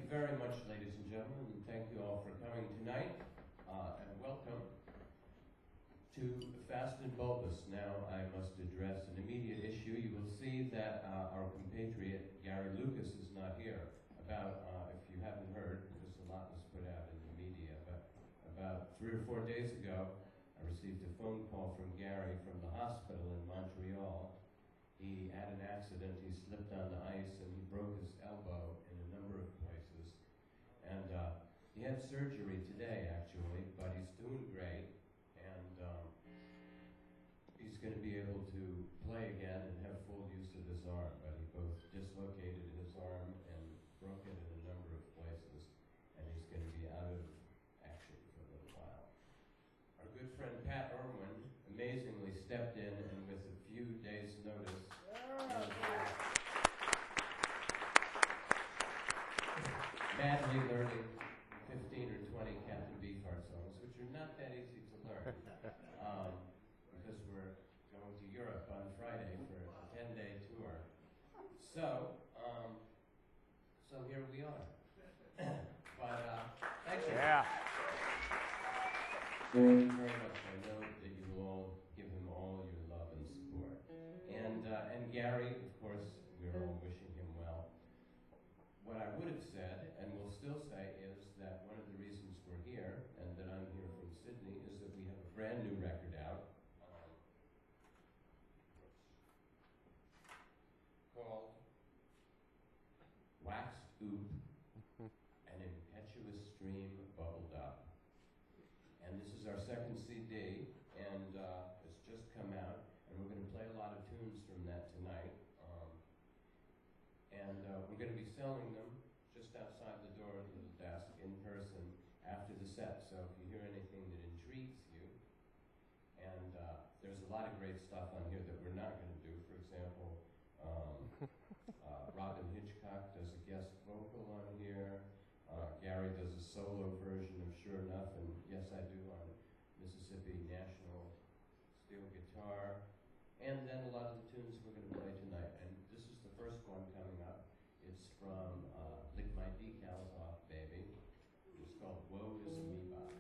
very much, ladies and gentlemen, and thank you all for coming tonight, and welcome to Fast and Bulbous. Now I must address an immediate issue. You will see that our compatriot Gary Lucas is not here. If you haven't heard, because a lot was put out in the media, but about 3 or 4 days ago, I received a phone call from Gary from the hospital in Montreal. He had an accident, he slipped on the ice, and he broke his elbow in a number of places. And he had surgery today, actually, but he's doing great, and he's going to be able to play again and have full use of his arm, but he both dislocated his arm and broke it in a number of places, and he's going to be out of action for a little while. Our good friend Pat Irwin amazingly stepped in, and with a few days' notice, madly learning 15 or 20 Captain Beefheart songs, which are not that easy to learn, because we're going to Europe on Friday for a 10-day tour. So here we are. But thank you. Yeah. Thank you very much. I know that you will all give him all your love and support. And Gary, of course, we're all wishing him well. What I would have said, and will still say, is that one of the reasons we're here, and that I'm here from Sydney, is that we have a brand new record out called Waxed Oop, An Impetuous Stream Bubbled Up. And this is our second CD, and it's just come out, and we're going to play a lot of tunes from that tonight. We're going to be selling them just outside the door of the little desk in person after the set. So if you hear anything that intrigues you, and there's a lot of great stuff on here that we're not going to do. For example, Robin Hitchcock does a guest vocal on here. Gary does a solo version of Sure Enough, and Yes I Do on Mississippi National steel guitar. And then a lot of the tunes we're going to play tonight. And this is the first one coming up. It's from Lick My Decals Off, Baby. It's called Woe Is Me Bop.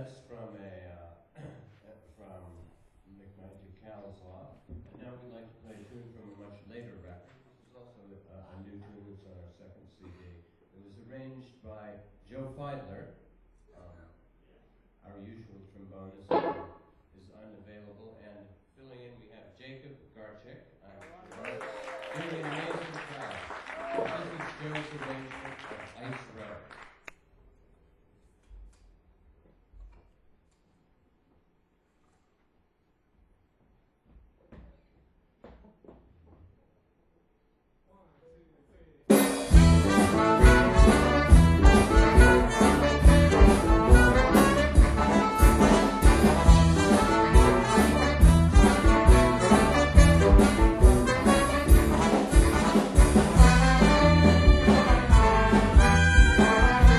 that's from from Mick Cal's Law. And now we'd like to play a tune from a much later record. This is also a new tune that's on our second CD. It was arranged by Joe Feidler. Our usual trombonist is unavailable, and filling in we have Jacob Garchik. Doing an amazing job. This is Joe's arrangement of Ice Road. Thank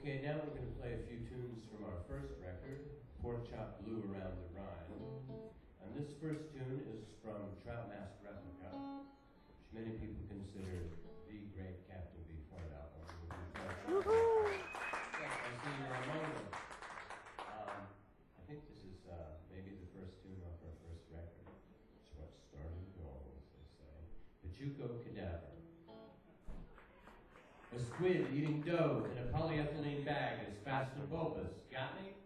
Okay, now we're going to play a few tunes from our first record, Pork Chop Blue Around the Rhine. And this first tune is from Trout Mask Replica, which many people consider the great Captain Beefheart album. I see you're among them. I think this is maybe the first tune off our first record. It's what started it all, as they say. Pachuco Cadaver. A squid eating dough in a polyethylene bag is fast and bulbous. Got me?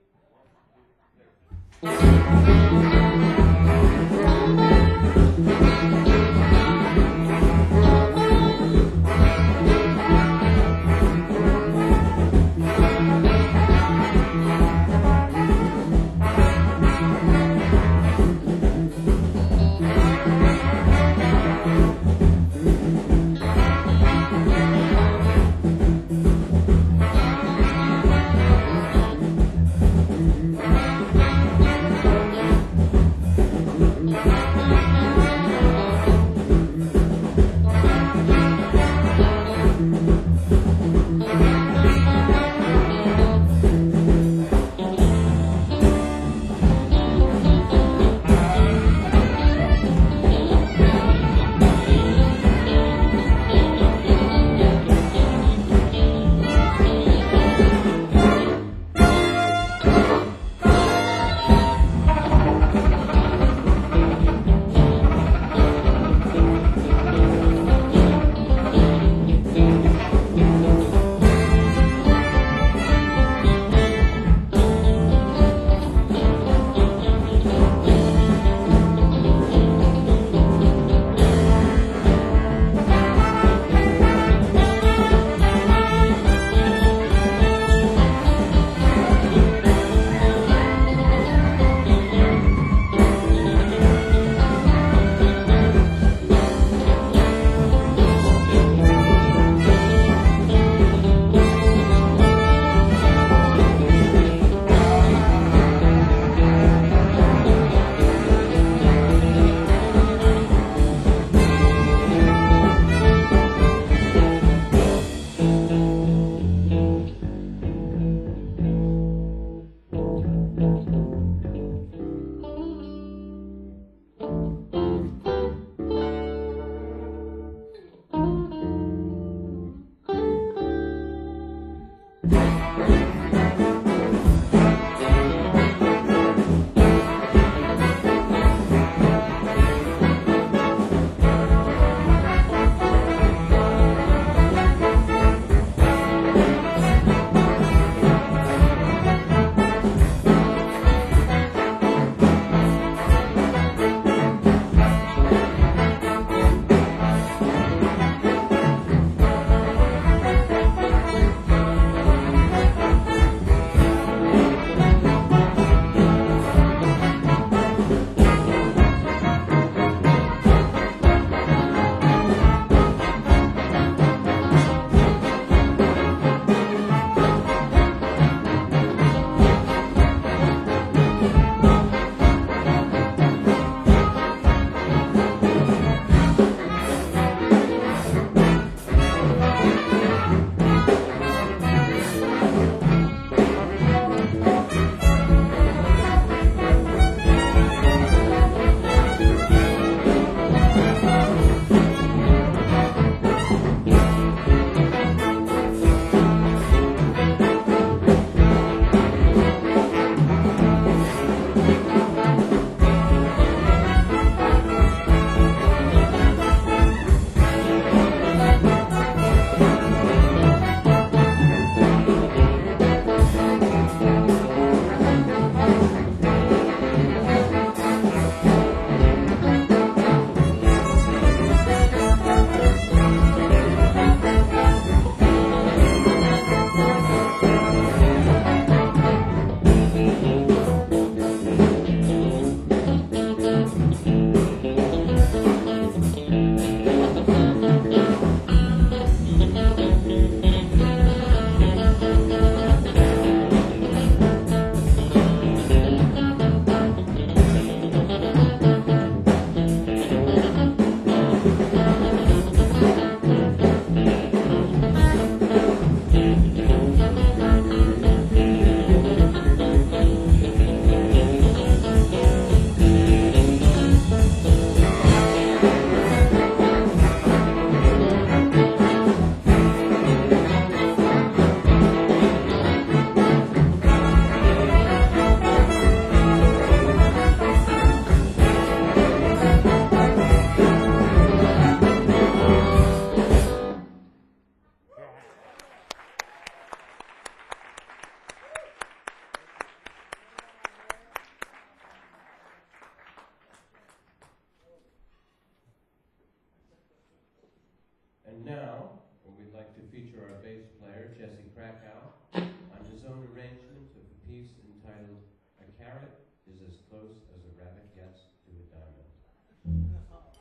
on his own arrangement of a piece entitled "A Carrot is as Close as a Rabbit Gets to a Diamond."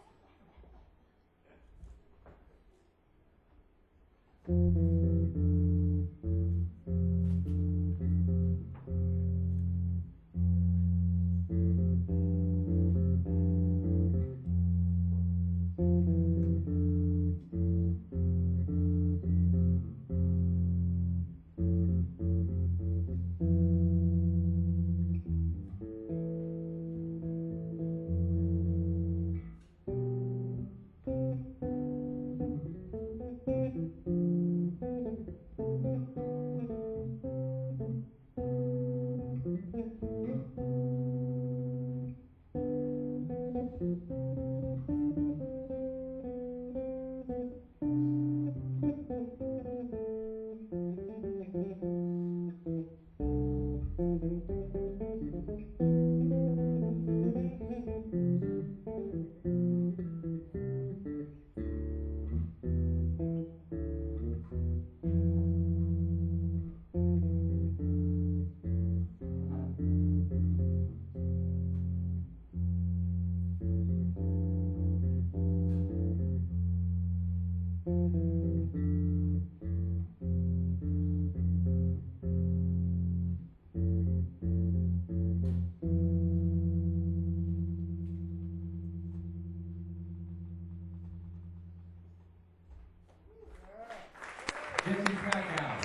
Jesse Krakow.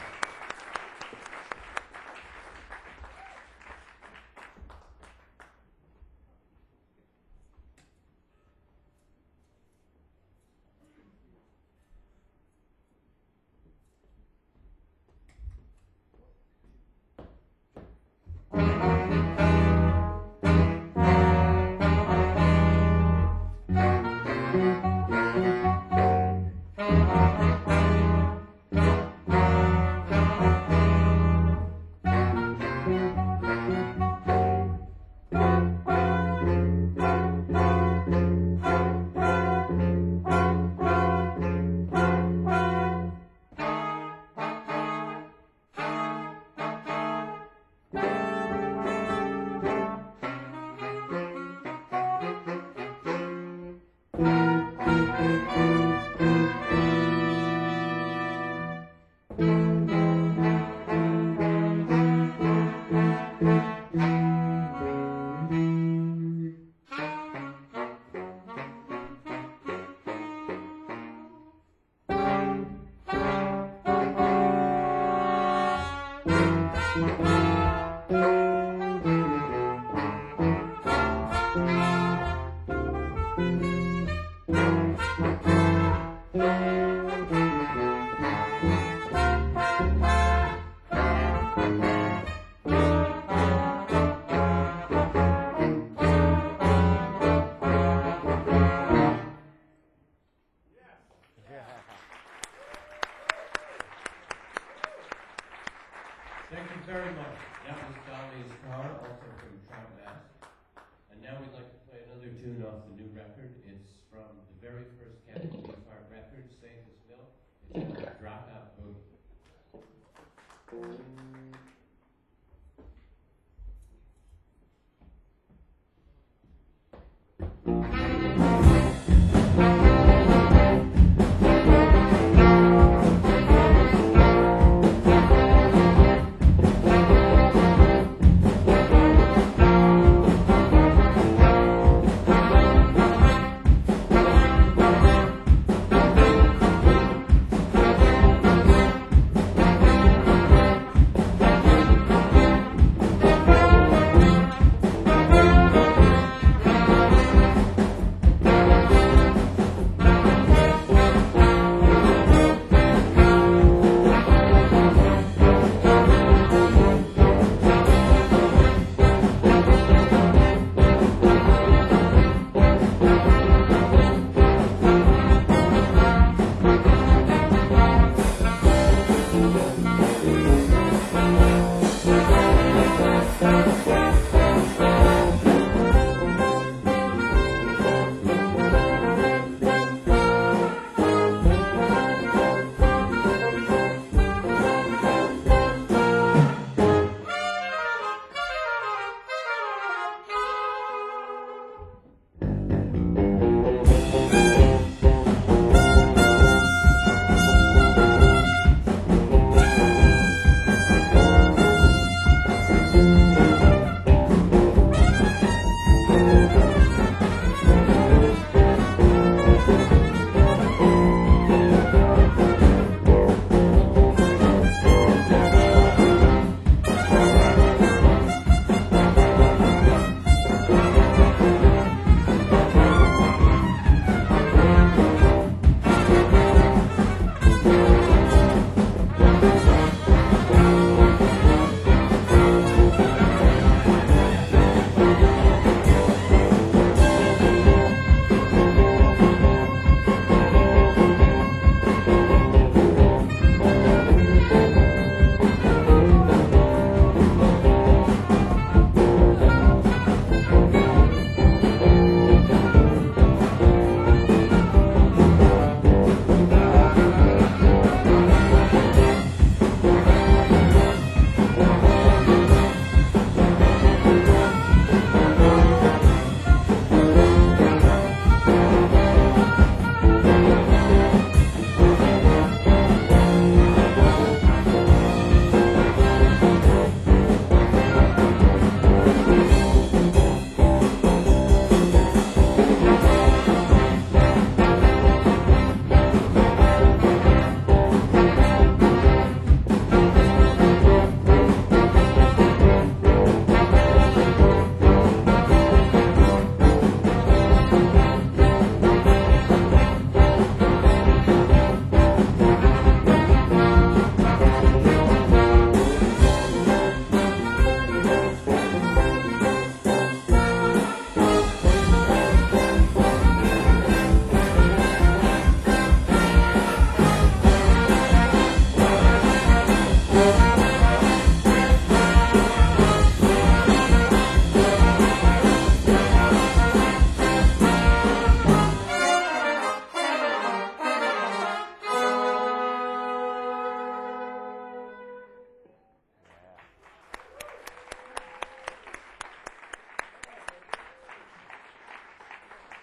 Thank you very much. That was Dolly's Car, also from Trout Mass. And now we'd like to play another tune off the new record. It's from the very first Captain Beefheart record, Safe as Milk. It's called Dropout Boogie.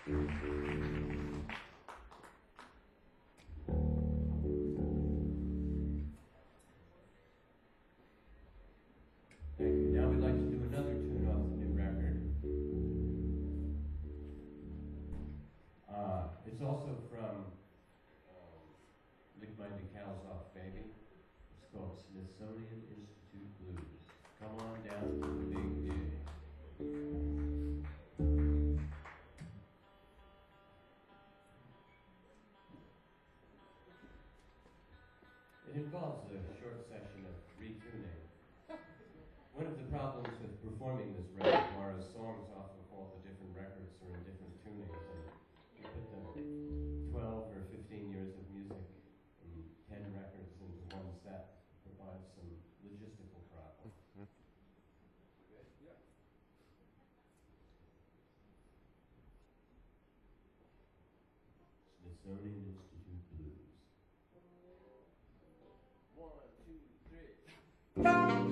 Thank you. Now we'd like to do another tune off the new record. It's also from Lick My Decals Off Baby. It's called Smithsonian Institute Blues. Come on down to the big gig. It involves a short session of retuning. One of the problems with performing this repertoire is songs off of all the different records are in different tunings, and you put the 12 or 15 years of music and 10 records into one set provides some logistical problems. Smithsonian Institute Blues. 1, 2, 3.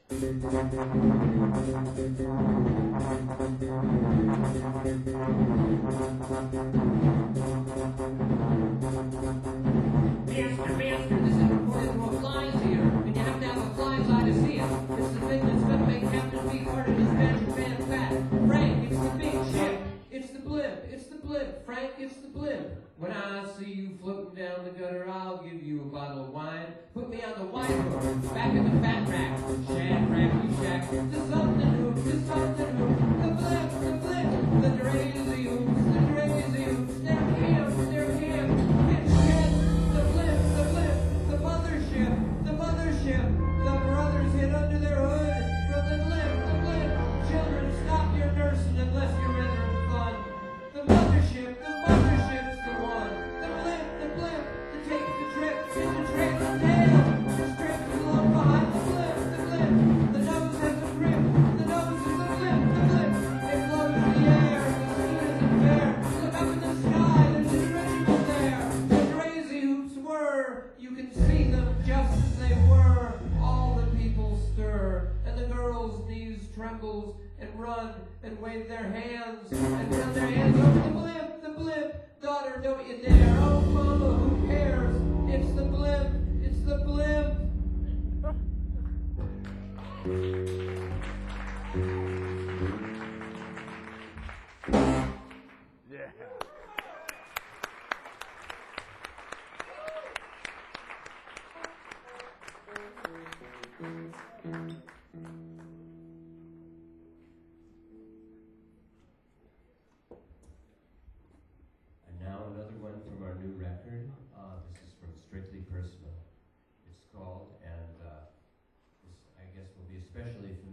Master, this is reported from a fly's here, and you have to have a fly's eye to see it. It's the thing that's gonna make Captain Beefheart and his magic man fat. Frank, it's the big ship. It's the blimp. It's the blimp. Frank, it's the blimp. When I see you floating down the gutter, I'll give you a bottle of wine. Put me on the wine hook, back in the fat rack. Shack, shack. The something hoop, the something hoop. The blimp, the blimp. The crazy hoops, the crazy hoops. They're him, they're him. It's shit. The blimp, the mothership, the mothership. The brothers hid under their hood. From the blimp, the blimp. Children, stop your nursing unless you're rendering fun. The mothership, the mothership's the one. The blimp, to take the trip. It's a trailing tail. The strip is along behind the blimp, the blimp. The nose has a grip. The nose is the blimp, the blimp. It blows in the air. The scene isn't fair. Look up in the sky. There's a dirigible there. The crazy hoops were. You can see them just as they were. All the people stir, and the girls' knees trembles and run and wave their hands and run their hands over the blimp, the blimp. Daughter, don't you dare. Oh, mama, who cares? It's the blimp, it's the blimp. Yeah. And now another one from our new record. This is from Strictly Personal. It's called, and this I guess will be especially familiar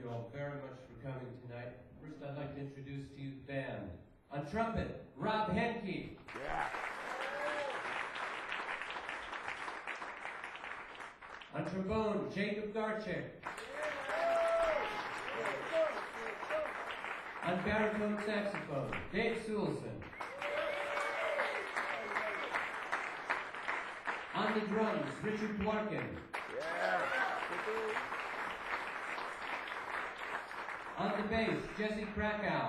you all very much for coming tonight. First, I'd like to introduce to you the band. On trumpet, Rob Henke. Yeah. On trombone, Jacob Garchik. On baritone saxophone, Dave Sulson. On the drums, Richard Dworkin. Yeah. On the bass, Jesse Krakow.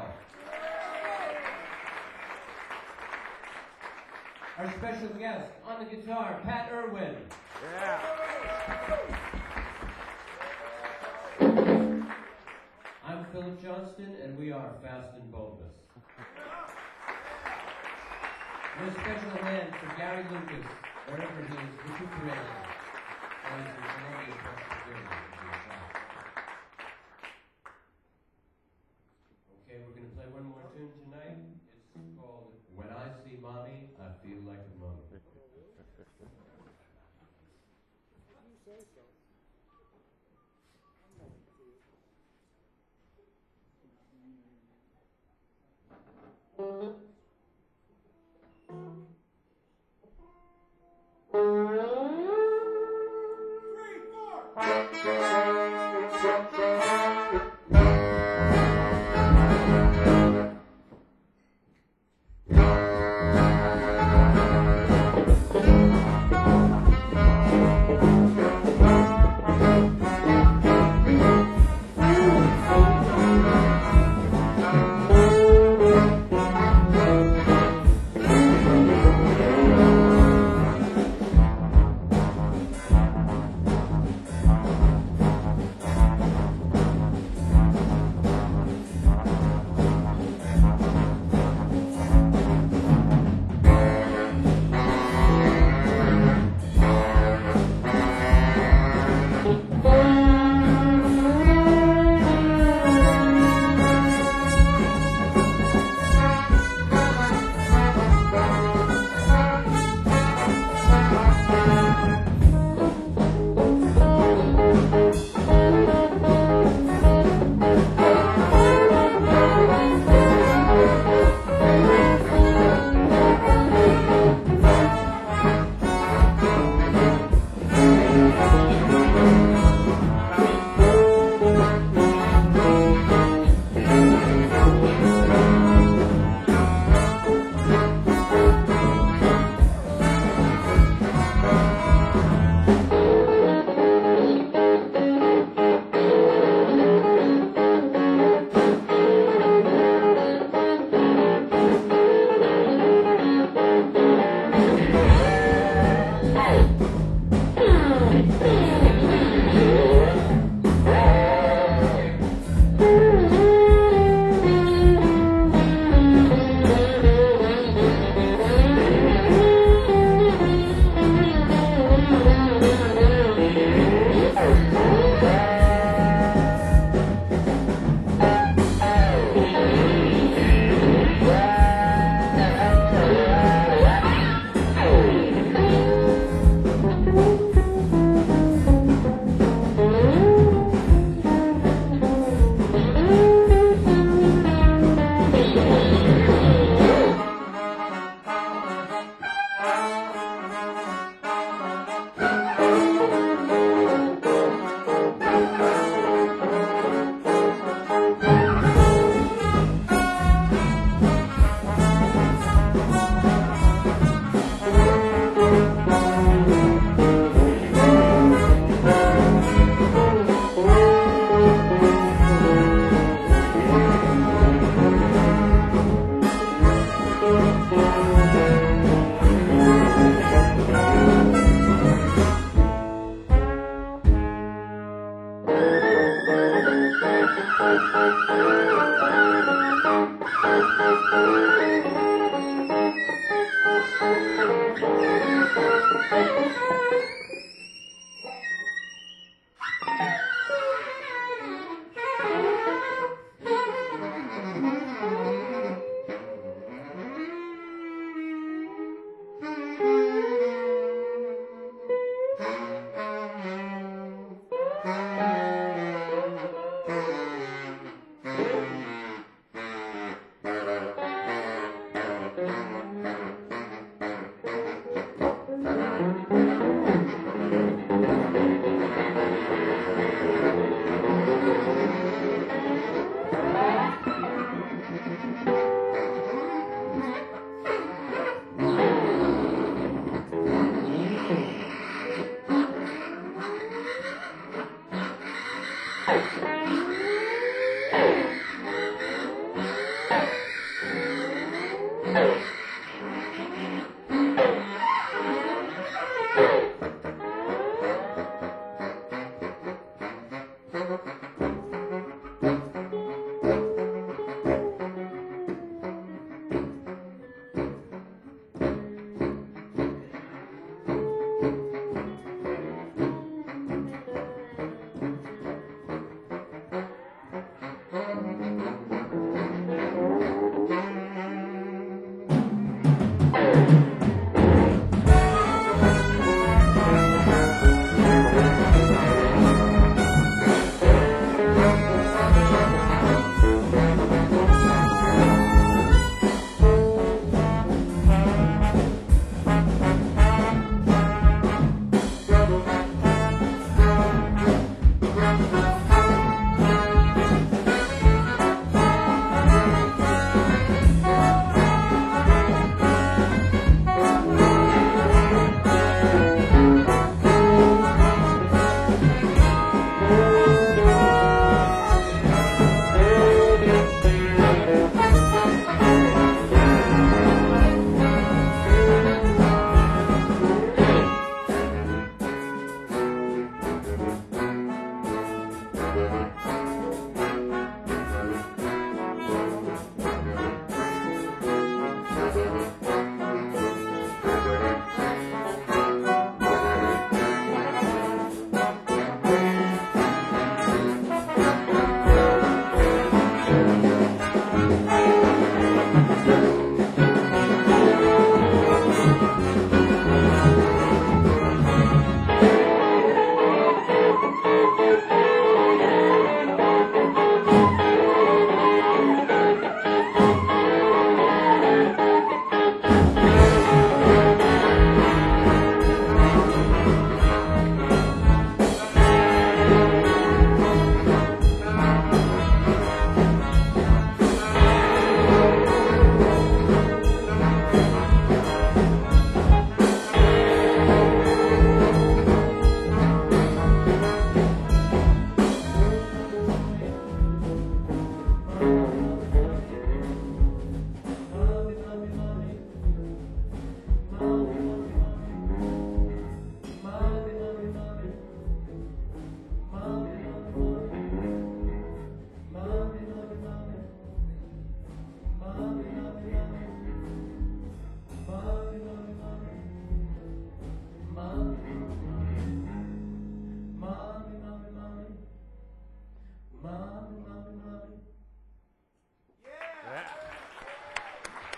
Our special guest on the guitar, Pat Irwin. Yeah. I'm Philip Johnston, and we are Fast and Bulbous. And a special hand for Gary Lucas, wherever he is recuperating. Or he's in Columbia, Presbyterian. Okay, we're going to play one more tune tonight. It's called When I See Mommy, I Feel Like a Mummy.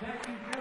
Thank you,